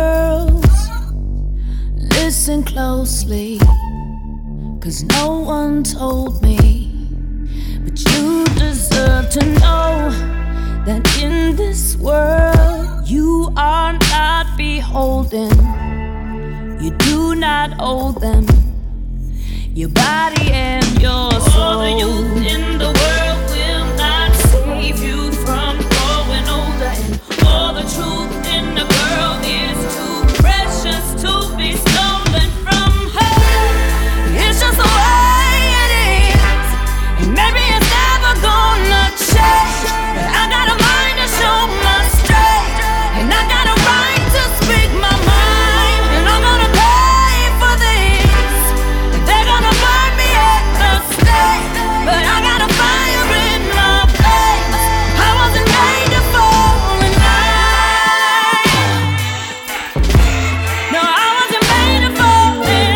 girls, listen closely, 'cause no one told me. But you deserve to know that in this world you are not beholden. You do not owe them your body and your soul. All the youth in the world will not save you from growing older. And all the truth in the girl is too precious to be stolen from her. It's just the way it is, and maybe it's never gonna change. But I got a mind to show my strength, and I got a right to speak my mind. And I'm gonna pay for this. They're gonna burn me at the stake, but I got a fire in my veins. I wasn't made to fall in line. No, I wasn't made to fall in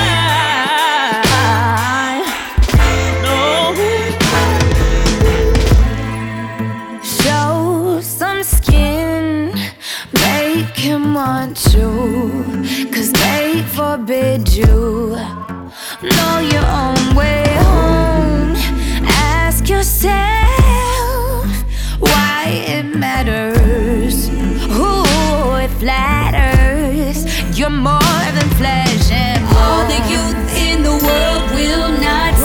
line. No. Show some skin, make him want you, 'cause they forbid you. Know your own way home. Ask yourself why it matters. Ooh, it flatters. You're more than flesh and bone. All the youth in the world will not